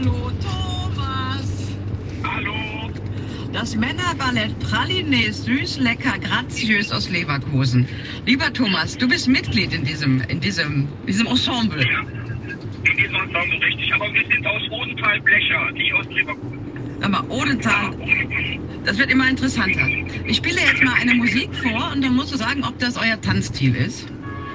Hallo Thomas. Hallo. Das Männerballett Pralines süß, lecker, graziös aus Leverkusen. Lieber Thomas, du bist Mitglied in diesem Ensemble. Ja, in diesem Ensemble richtig. Aber wir sind aus Odenthal-Blecher, nicht aus Leverkusen. Aber Odenthal, das wird immer interessanter. Ich spiele jetzt mal eine Musik vor und dann musst du sagen, ob das euer Tanzstil ist.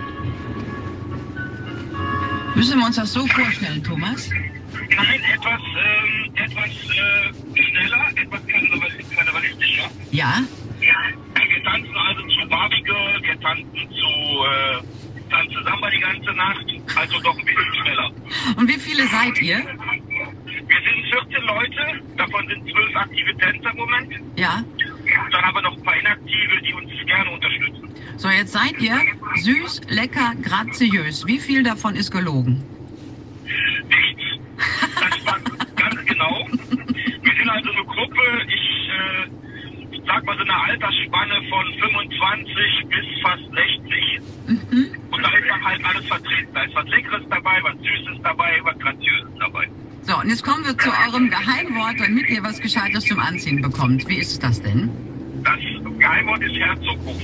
Müssen wir uns das so vorstellen, Thomas? Nein, etwas schneller, etwas karnevalistischer. Ja? Wir tanzen also zu Barbie Girl, wir tanzen zu tanzen Samba die ganze Nacht, also doch ein bisschen schneller. Und wie viele seid ihr? Wir sind 14 Leute, davon sind 12 aktive Tänzer im Moment. Ja? Dann aber noch ein paar Inaktive, die uns gerne unterstützen. So, jetzt seid ihr süß, lecker, graziös. Wie viel davon ist gelogen? Nichts. Das war ganz genau. Wir sind also eine Gruppe, ich sag mal so eine Altersspanne von 25 bis fast 60. Und da ist dann halt alles vertreten. Da ist was Leckeres dabei, was Süßes dabei, was Graziöses dabei. So, und jetzt kommen wir zu eurem Geheimwort, damit ihr was Gescheites zum Anziehen bekommt. Wie ist das denn? Das Geheimwort ist Herzoghof.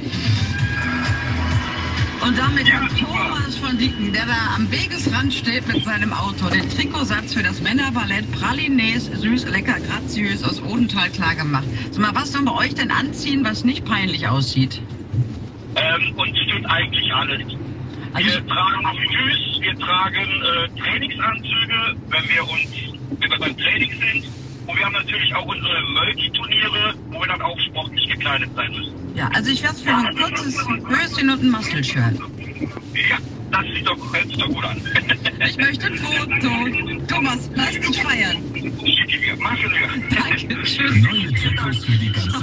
Und damit hat Thomas von Dicken, der da am Wegesrand steht mit seinem Auto, den Trikotsatz für das Männerballett Pralines süß, lecker, graziös aus Odenthal klar gemacht. Sag mal, was sollen wir euch denn anziehen, was nicht peinlich aussieht? Uns steht eigentlich alles. Also Wir tragen süß, wir tragen Trainingsanzüge, wenn wir beim Training sind. Und wir haben natürlich auch unsere Multiturniere, wo wir dann auch sportlich gekleidet sein müssen. ja, also ich werde für ein kurzes Höschen und ein Muscle-Shirt. Ja, das hört sich doch gut an. Ich möchte ein Foto. Thomas, lass dich feiern. Schicke mir, machen wir. Danke, tschüss. Neue Trikots für die ganze